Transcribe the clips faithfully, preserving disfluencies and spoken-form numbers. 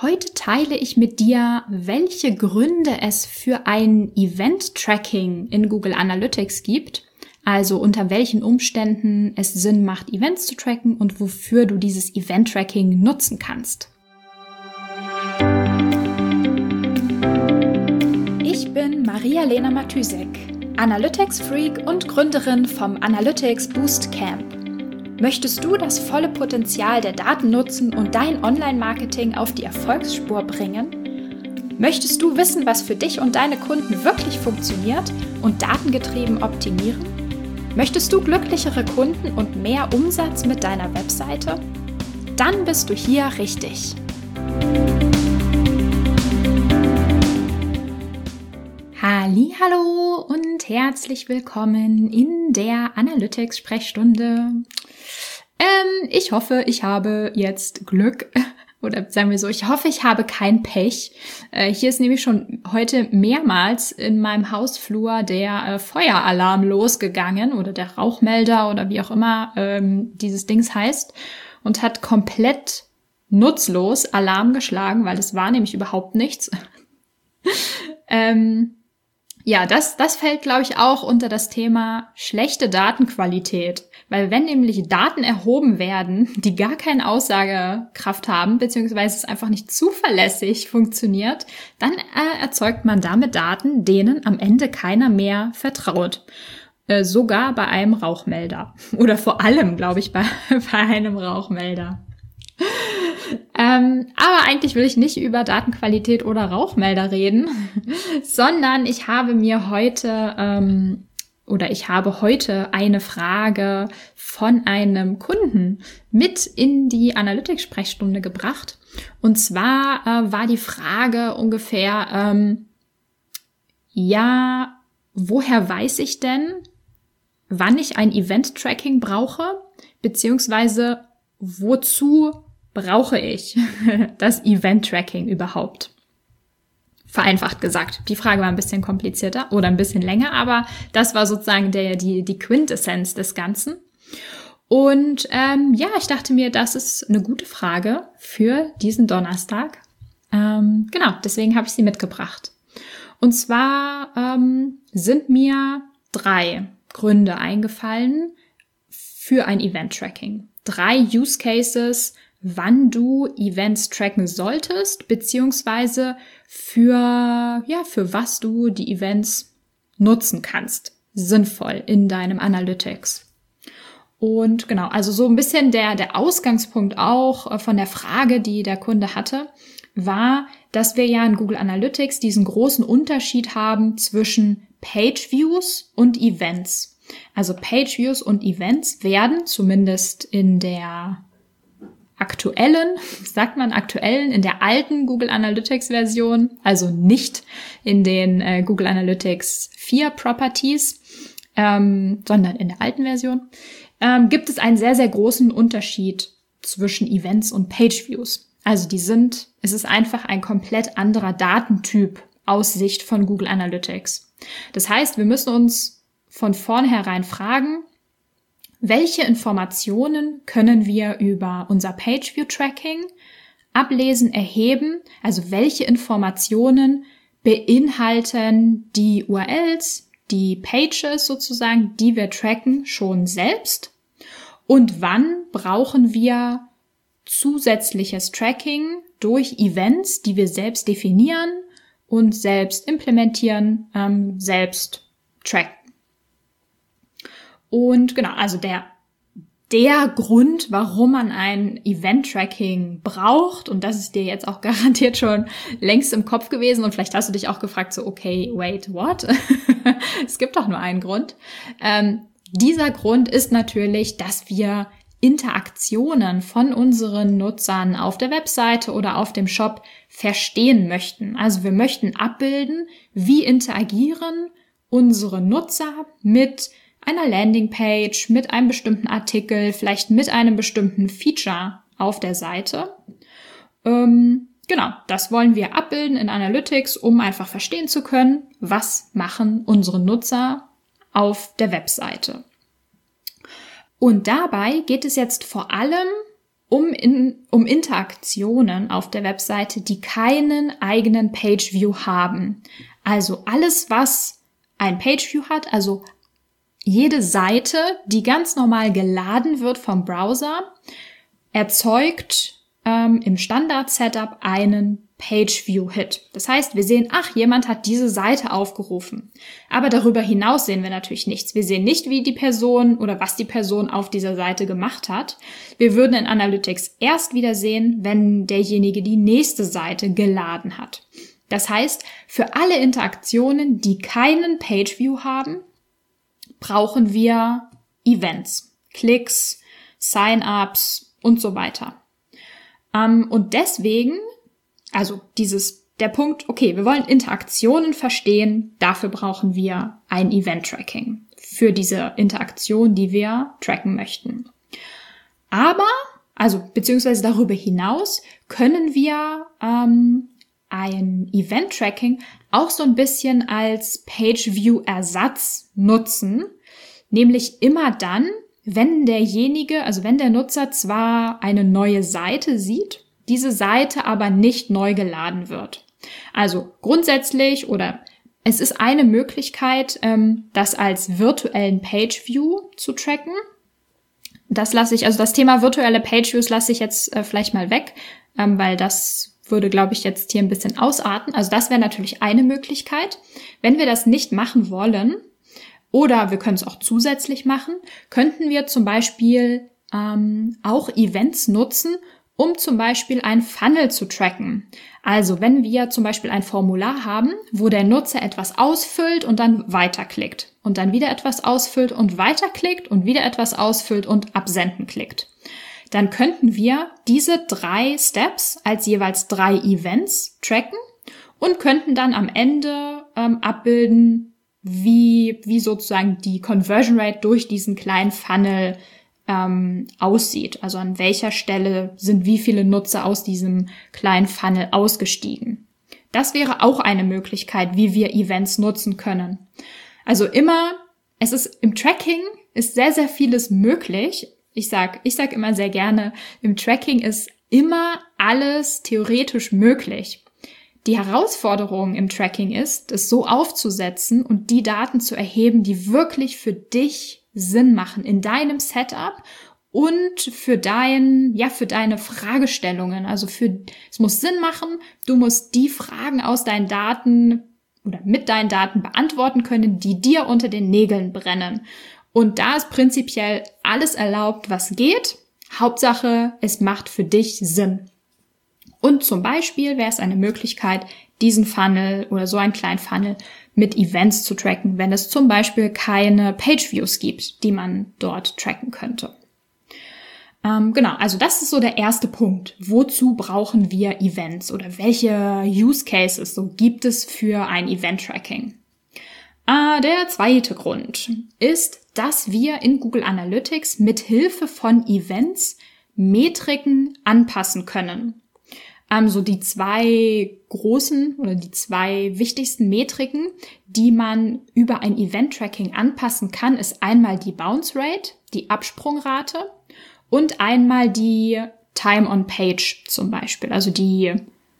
Heute teile ich mit dir, welche Gründe es für ein Event-Tracking in Google Analytics gibt, also unter welchen Umständen es Sinn macht, Events zu tracken und wofür du dieses Event-Tracking nutzen kannst. Ich bin Maria-Lena Matysek, Analytics-Freak und Gründerin vom Analytics Boost Camp. Möchtest du das volle Potenzial der Daten nutzen und dein Online-Marketing auf die Erfolgsspur bringen? Möchtest du wissen, was für dich und deine Kunden wirklich funktioniert und datengetrieben optimieren? Möchtest du glücklichere Kunden und mehr Umsatz mit deiner Webseite? Dann bist du hier richtig. Hallihallo und herzlich willkommen in der Analytics-Sprechstunde. Ähm, ich hoffe, ich habe jetzt Glück, oder sagen wir so, ich hoffe, ich habe kein Pech. Äh, hier ist nämlich schon heute mehrmals in meinem Hausflur der äh, Feueralarm losgegangen oder der Rauchmelder oder wie auch immer ähm, dieses Dings heißt und hat komplett nutzlos Alarm geschlagen, weil es war nämlich überhaupt nichts. ähm, Ja, das, das fällt, glaube ich, auch unter das Thema schlechte Datenqualität. Weil wenn nämlich Daten erhoben werden, die gar keine Aussagekraft haben, beziehungsweise es einfach nicht zuverlässig funktioniert, dann äh, erzeugt man damit Daten, denen am Ende keiner mehr vertraut. Äh, sogar bei einem Rauchmelder. Oder vor allem, glaube ich, bei, bei einem Rauchmelder. Ähm, aber eigentlich will ich nicht über Datenqualität oder Rauchmelder reden, sondern ich habe mir heute ähm, oder ich habe heute eine Frage von einem Kunden mit in die Analytics-Sprechstunde gebracht. Und zwar äh, war die Frage ungefähr, ähm, ja, woher weiß ich denn, wann ich ein Event-Tracking brauche, beziehungsweise wozu brauche ich das Event-Tracking überhaupt? Vereinfacht gesagt. Die Frage war ein bisschen komplizierter oder ein bisschen länger, aber das war sozusagen der, die, die Quintessenz des Ganzen. Und ähm, ja, ich dachte mir, das ist eine gute Frage für diesen Donnerstag. Ähm, genau, deswegen habe ich sie mitgebracht. Und zwar ähm, sind mir drei Gründe eingefallen für ein Event-Tracking. Drei Use Cases, wann du Events tracken solltest, beziehungsweise für, ja, für was du die Events nutzen kannst, sinnvoll in deinem Analytics. Und genau, also so ein bisschen der, der Ausgangspunkt auch von der Frage, die der Kunde hatte, war, dass wir ja in Google Analytics diesen großen Unterschied haben zwischen Page Views und Events. Also Page Views und Events werden zumindest in der aktuellen, sagt man aktuellen, in der alten Google Analytics Version, also nicht in den äh, Google Analytics vier Properties, ähm, sondern in der alten Version, ähm, gibt es einen sehr, sehr großen Unterschied zwischen Events und Page Views. Also die sind, es ist einfach ein komplett anderer Datentyp aus Sicht von Google Analytics. Das heißt, wir müssen uns von vornherein fragen, welche Informationen können wir über unser Page-View-Tracking ablesen, erheben? Also welche Informationen beinhalten die U R Ls, die Pages sozusagen, die wir tracken, schon selbst? Und wann brauchen wir zusätzliches Tracking durch Events, die wir selbst definieren und selbst implementieren, ähm, selbst tracken? Und genau, also der, der Grund, warum man ein Event-Tracking braucht, und das ist dir jetzt auch garantiert schon längst im Kopf gewesen und vielleicht hast du dich auch gefragt, so okay, wait, what? Es gibt doch nur einen Grund. Ähm, dieser Grund ist natürlich, dass wir Interaktionen von unseren Nutzern auf der Webseite oder auf dem Shop verstehen möchten. Also wir möchten abbilden, wie interagieren unsere Nutzer mit einer Landingpage, mit einem bestimmten Artikel, vielleicht mit einem bestimmten Feature auf der Seite. Ähm, genau, das wollen wir abbilden in Analytics, um einfach verstehen zu können, was machen unsere Nutzer auf der Webseite. Und dabei geht es jetzt vor allem um, in, um Interaktionen auf der Webseite, die keinen eigenen Pageview haben. Also alles, was ein Pageview hat, also jede Seite, die ganz normal geladen wird vom Browser, erzeugt ähm, im Standard-Setup einen Pageview-Hit. Das heißt, wir sehen, ach, jemand hat diese Seite aufgerufen. Aber darüber hinaus sehen wir natürlich nichts. Wir sehen nicht, wie die Person oder was die Person auf dieser Seite gemacht hat. Wir würden in Analytics erst wieder sehen, wenn derjenige die nächste Seite geladen hat. Das heißt, für alle Interaktionen, die keinen Pageview haben, brauchen wir Events, Klicks, Sign-ups und so weiter. Ähm, und deswegen, also dieses, der Punkt, okay, wir wollen Interaktionen verstehen, dafür brauchen wir ein Event-Tracking für diese Interaktion, die wir tracken möchten. Aber, also beziehungsweise darüber hinaus, können wir ähm, ein Event-Tracking auch so ein bisschen als Page-View-Ersatz nutzen, nämlich immer dann, wenn derjenige, also wenn der Nutzer zwar eine neue Seite sieht, diese Seite aber nicht neu geladen wird. Also grundsätzlich oder es ist eine Möglichkeit, das als virtuellen Page-View zu tracken. Das lasse ich, also das Thema virtuelle Page-Views lasse ich jetzt vielleicht mal weg, weil das würde, glaube ich, jetzt hier ein bisschen ausarten. Also das wäre natürlich eine Möglichkeit. Wenn wir das nicht machen wollen, oder wir können es auch zusätzlich machen, könnten wir zum Beispiel ähm, auch Events nutzen, um zum Beispiel ein Funnel zu tracken. Also wenn wir zum Beispiel ein Formular haben, wo der Nutzer etwas ausfüllt und dann weiterklickt und dann wieder etwas ausfüllt und weiterklickt und wieder etwas ausfüllt und absenden klickt, dann könnten wir diese drei Steps als jeweils drei Events tracken und könnten dann am Ende ähm, abbilden, wie, wie sozusagen die Conversion Rate durch diesen kleinen Funnel ähm, aussieht. Also an welcher Stelle sind wie viele Nutzer aus diesem kleinen Funnel ausgestiegen. Das wäre auch eine Möglichkeit, wie wir Events nutzen können. Also immer, es ist im Tracking ist sehr, sehr vieles möglich. Ich sag, ich sag immer sehr gerne, im Tracking ist immer alles theoretisch möglich. Die Herausforderung im Tracking ist, es so aufzusetzen und die Daten zu erheben, die wirklich für dich Sinn machen in deinem Setup und für dein, ja, für deine Fragestellungen. Also für, es muss Sinn machen. Du musst die Fragen aus deinen Daten oder mit deinen Daten beantworten können, die dir unter den Nägeln brennen. Und da ist prinzipiell alles erlaubt, was geht. Hauptsache, es macht für dich Sinn. Und zum Beispiel wäre es eine Möglichkeit, diesen Funnel oder so einen kleinen Funnel mit Events zu tracken, wenn es zum Beispiel keine Page-Views gibt, die man dort tracken könnte. Ähm, genau, also das ist so der erste Punkt. Wozu brauchen wir Events oder welche Use Cases so gibt es für ein Event-Tracking? Äh, der zweite Grund ist, dass wir in Google Analytics mit Hilfe von Events Metriken anpassen können. Ähm, so die zwei großen oder die zwei wichtigsten Metriken, die man über ein Event-Tracking anpassen kann, ist einmal die Bounce Rate, die Absprungrate und einmal die Time on Page zum Beispiel, also die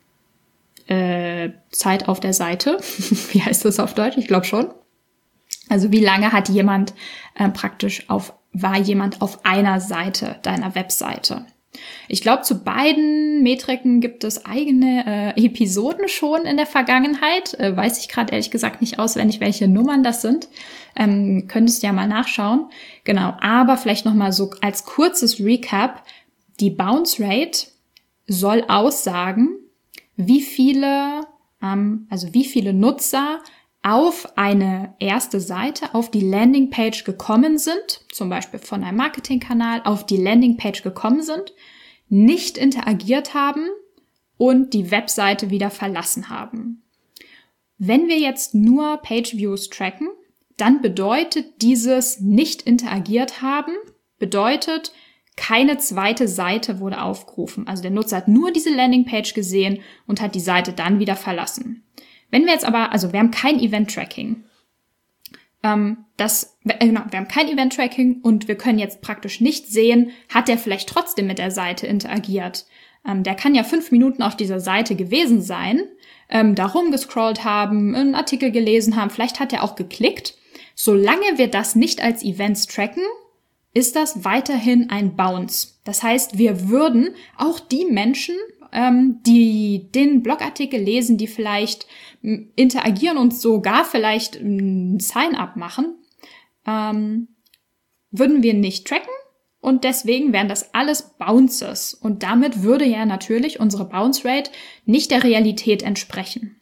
äh, Zeit auf der Seite. Wie heißt das auf Deutsch? Ich glaube schon. Also wie lange hat jemand äh, praktisch auf, war jemand auf einer Seite deiner Webseite? Ich glaube, zu beiden Metriken gibt es eigene äh, Episoden schon in der Vergangenheit. Äh, weiß ich gerade ehrlich gesagt nicht auswendig, welche Nummern das sind. Ähm, könntest ja mal nachschauen. Genau, aber vielleicht nochmal so als kurzes Recap. Die Bounce Rate soll aussagen, wie viele, ähm, also wie viele Nutzer auf eine erste Seite, auf die Landingpage gekommen sind, zum Beispiel von einem Marketingkanal auf die Landingpage gekommen sind, nicht interagiert haben und die Webseite wieder verlassen haben. Wenn wir jetzt nur Page-Views tracken, dann bedeutet dieses nicht interagiert haben, bedeutet, keine zweite Seite wurde aufgerufen. Also der Nutzer hat nur diese Landingpage gesehen und hat die Seite dann wieder verlassen. Wenn wir jetzt aber, also wir haben kein Event-Tracking, ähm, dass, äh, genau, wir haben kein Event-Tracking und wir können jetzt praktisch nicht sehen, hat der vielleicht trotzdem mit der Seite interagiert. Ähm, der kann ja fünf Minuten auf dieser Seite gewesen sein, ähm, da rumgescrollt haben, einen Artikel gelesen haben, vielleicht hat er auch geklickt. Solange wir das nicht als Events tracken, ist das weiterhin ein Bounce. Das heißt, wir würden auch die Menschen, ähm, die den Blogartikel lesen, die vielleicht m, interagieren und sogar vielleicht ein Sign-up machen, ähm, würden wir nicht tracken und deswegen wären das alles Bounces. Und damit würde ja natürlich unsere Bounce Rate nicht der Realität entsprechen.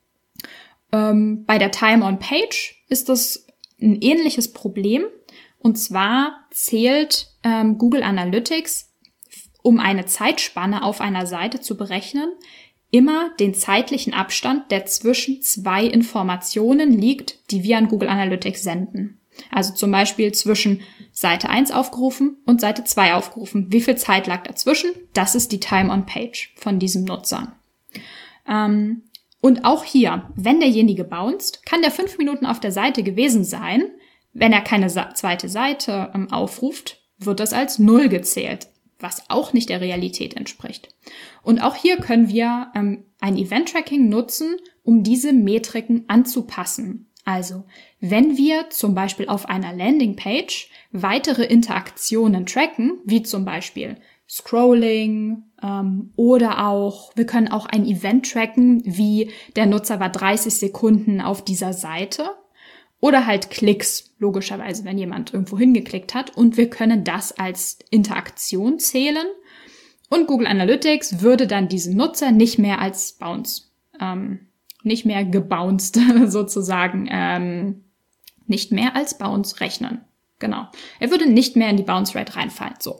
Ähm, bei der Time on Page ist das ein ähnliches Problem. Und zwar zählt ähm, Google Analytics, um eine Zeitspanne auf einer Seite zu berechnen, immer den zeitlichen Abstand, der zwischen zwei Informationen liegt, die wir an Google Analytics senden. Also zum Beispiel zwischen Seite eins aufgerufen und Seite zwei aufgerufen. Wie viel Zeit lag dazwischen? Das ist die Time on Page von diesem Nutzer. Ähm, und auch hier, wenn derjenige bounced, kann der fünf Minuten auf der Seite gewesen sein. Wenn er keine Sa- zweite Seite ähm, aufruft, wird das als null gezählt, was auch nicht der Realität entspricht. Und auch hier können wir ähm, ein Event-Tracking nutzen, um diese Metriken anzupassen. Also, wenn wir zum Beispiel auf einer Landingpage weitere Interaktionen tracken, wie zum Beispiel Scrolling ähm, oder auch, wir können auch ein Event tracken, wie der Nutzer war dreißig Sekunden auf dieser Seite oder halt Klicks, logischerweise, wenn jemand irgendwo hingeklickt hat und wir können das als Interaktion zählen und Google Analytics würde dann diesen Nutzer nicht mehr als Bounce ähm, nicht mehr gebounced sozusagen, ähm, nicht mehr als Bounce rechnen. Genau. Er würde nicht mehr in die Bounce Rate reinfallen. So.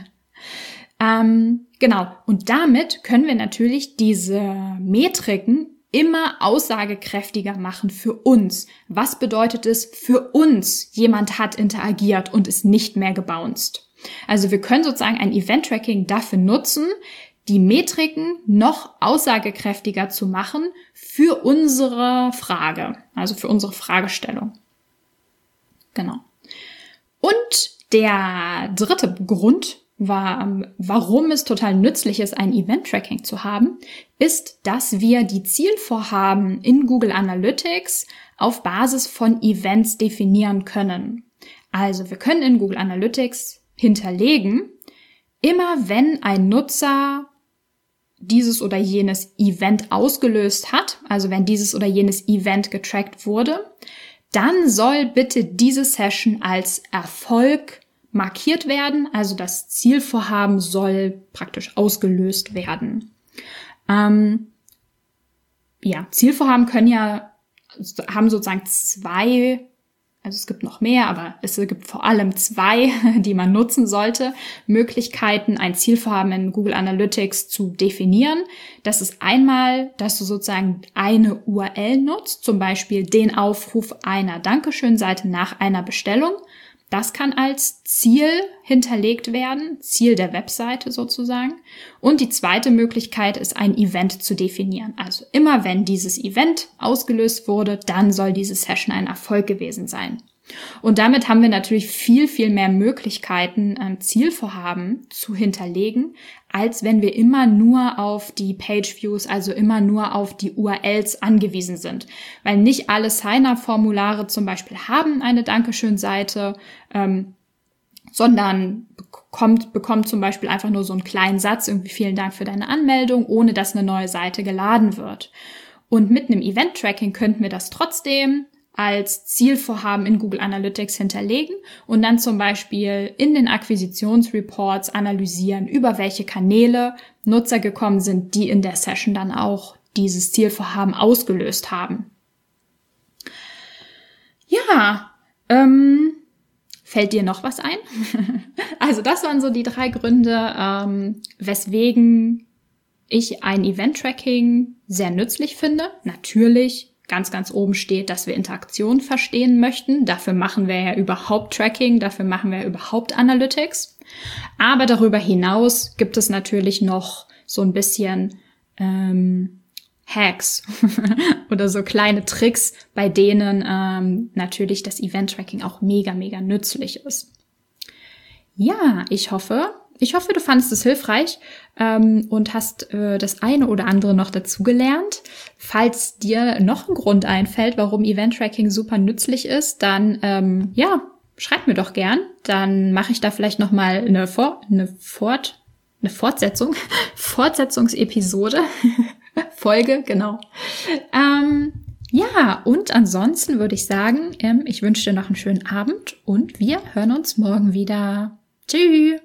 ähm, genau. Und damit können wir natürlich diese Metriken immer aussagekräftiger machen für uns. Was bedeutet es für uns? Jemand hat interagiert und ist nicht mehr gebounced. Also wir können sozusagen ein Event-Tracking dafür nutzen, die Metriken noch aussagekräftiger zu machen für unsere Frage, also für unsere Fragestellung. Genau. Und der dritte Grund, war, warum es total nützlich ist, ein Event-Tracking zu haben, ist, dass wir die Zielvorhaben in Google Analytics auf Basis von Events definieren können. Also wir können in Google Analytics hinterlegen, immer wenn ein Nutzer dieses oder jenes Event ausgelöst hat, also wenn dieses oder jenes Event getrackt wurde, dann soll bitte diese Session als Erfolg markiert werden, also das Zielvorhaben soll praktisch ausgelöst werden. Ähm, ja, Zielvorhaben können ja, haben sozusagen zwei, also es gibt noch mehr, aber es gibt vor allem zwei, die man nutzen sollte, Möglichkeiten, ein Zielvorhaben in Google Analytics zu definieren. Das ist einmal, dass du sozusagen eine U R L nutzt, zum Beispiel den Aufruf einer Dankeschön-Seite nach einer Bestellung. Das kann als Ziel hinterlegt werden, Ziel der Webseite sozusagen. Und die zweite Möglichkeit ist, ein Event zu definieren. Also immer wenn dieses Event ausgelöst wurde, dann soll diese Session ein Erfolg gewesen sein. Und damit haben wir natürlich viel, viel mehr Möglichkeiten, ähm, Zielvorhaben zu hinterlegen, als wenn wir immer nur auf die Page-Views, also immer nur auf die U R Ls angewiesen sind. Weil nicht alle Sign-up-Formulare zum Beispiel haben eine Dankeschön-Seite, ähm, sondern bekommt, bekommt zum Beispiel einfach nur so einen kleinen Satz, irgendwie vielen Dank für deine Anmeldung, ohne dass eine neue Seite geladen wird. Und mit einem Event-Tracking könnten wir das trotzdem als Zielvorhaben in Google Analytics hinterlegen und dann zum Beispiel in den Akquisitionsreports analysieren, über welche Kanäle Nutzer gekommen sind, die in der Session dann auch dieses Zielvorhaben ausgelöst haben. Ja, ähm, fällt dir noch was ein? Also das waren so die drei Gründe, ähm, weswegen ich ein Event-Tracking sehr nützlich finde. Natürlich ganz, ganz oben steht, dass wir Interaktion verstehen möchten. Dafür machen wir ja überhaupt Tracking, dafür machen wir überhaupt Analytics. Aber darüber hinaus gibt es natürlich noch so ein bisschen ähm, Hacks oder so kleine Tricks, bei denen ähm, natürlich das Event-Tracking auch mega, mega nützlich ist. Ja, ich hoffe, ich hoffe, du fandest es hilfreich ähm, und hast äh, das eine oder andere noch dazugelernt. Falls dir noch ein Grund einfällt, warum Event-Tracking super nützlich ist, dann ähm, ja, schreib mir doch gern. Dann mache ich da vielleicht noch mal eine, Vor- eine, Fort- eine Fortsetzung, Fortsetzungsepisode. Folge, genau. Ähm, ja, und ansonsten würde ich sagen, ähm, ich wünsche dir noch einen schönen Abend und wir hören uns morgen wieder. Tschüss!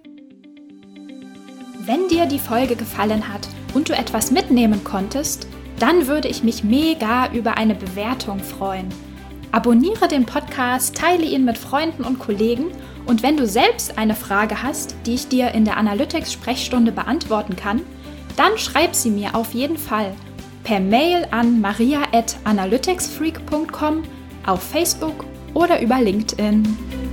Wenn dir die Folge gefallen hat und du etwas mitnehmen konntest, dann würde ich mich mega über eine Bewertung freuen. Abonniere den Podcast, teile ihn mit Freunden und Kollegen und wenn du selbst eine Frage hast, die ich dir in der Analytics-Sprechstunde beantworten kann, dann schreib sie mir auf jeden Fall per Mail an maria at analyticsfreak punkt com, auf Facebook oder über LinkedIn.